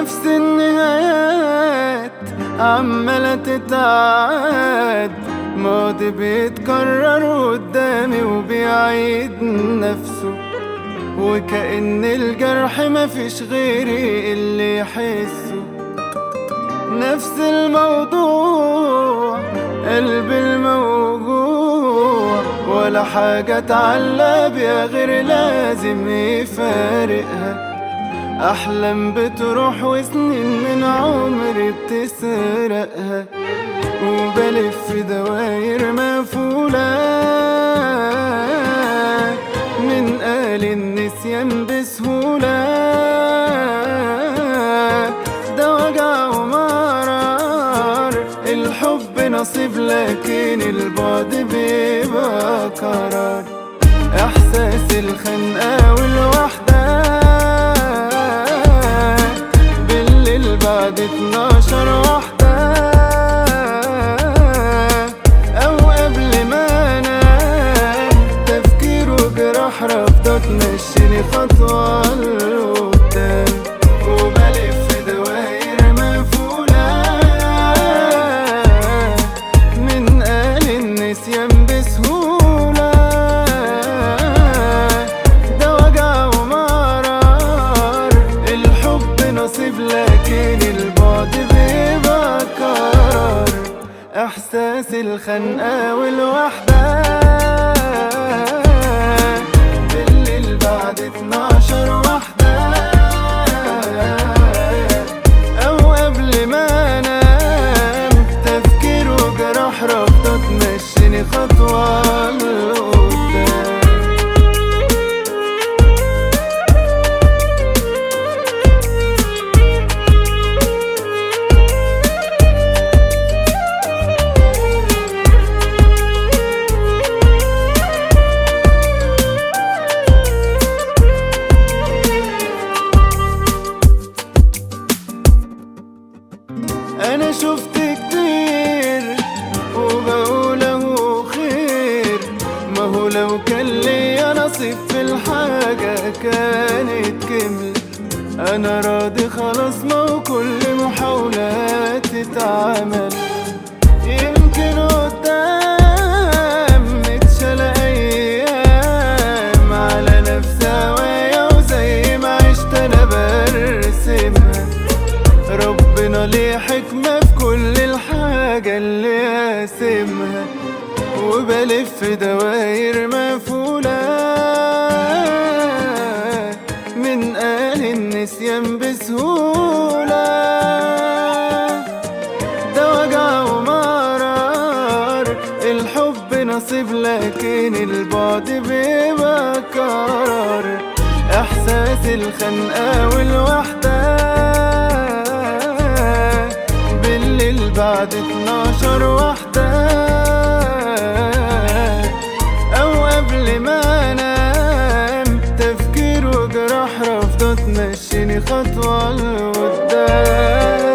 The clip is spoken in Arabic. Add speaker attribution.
Speaker 1: نفس النهايات عمالة تتعاد، ماضي بيتكرر قدامي وبيعيد نفسه، وكأن الجرح مفيش غيري اللي يحسه. نفس الموضوع، قلبي الموجوع، ولا حاجة اتعلق بيها غير لازم يفارقها. أحلام بتروح وسنين من عمري بتسرقها، وبلف في دواير مقفولة. من قال النسيان بسهولة؟ ده وجع ومرار، الحب نصيب لكن البعد بيبقى قرار. إحساس الخنقة والوحدة بالليل بعد 12 واحدة، أو قبل ما أنام تفكير وجراح رافضة تمشيني خطوة لقدام، وبلف في دواير مقفولة. من قال النسيان بسهولة؟ ده وجع ومرار، الحب نصيب لكن البعد بيبقى قرار. إحساس الخنقة والوحدة بالليل بعد 12 واحدة، أو قبل ما أنام تفكير وجراح رافضة تمشيني خطوة لقدام. أنا شفت كتير وبقول اهو خير، ما هو لو كان ليا نصيب في الحاجة كانت كمل. أنا راضي خلاص، ما هو كل محاولات تتعمل. يمكن قدام نتشال أيام على نفس هوايا، وزي ما عشت أنا برسمها. ربنا ليه حكمة في كل الحاجة اللي قاسمها، وبلف دواير مقفولة. من قال النسيان بسهولة؟ ده وجع ومرار، الحب نصيب لكن البعد بيبقى قرار. إحساس الخنقة والوحدة بالليل بعد 12 واحدة، أو قبل ما أنام تفكير وجراح رافضة تمشيني خطوة لقدام.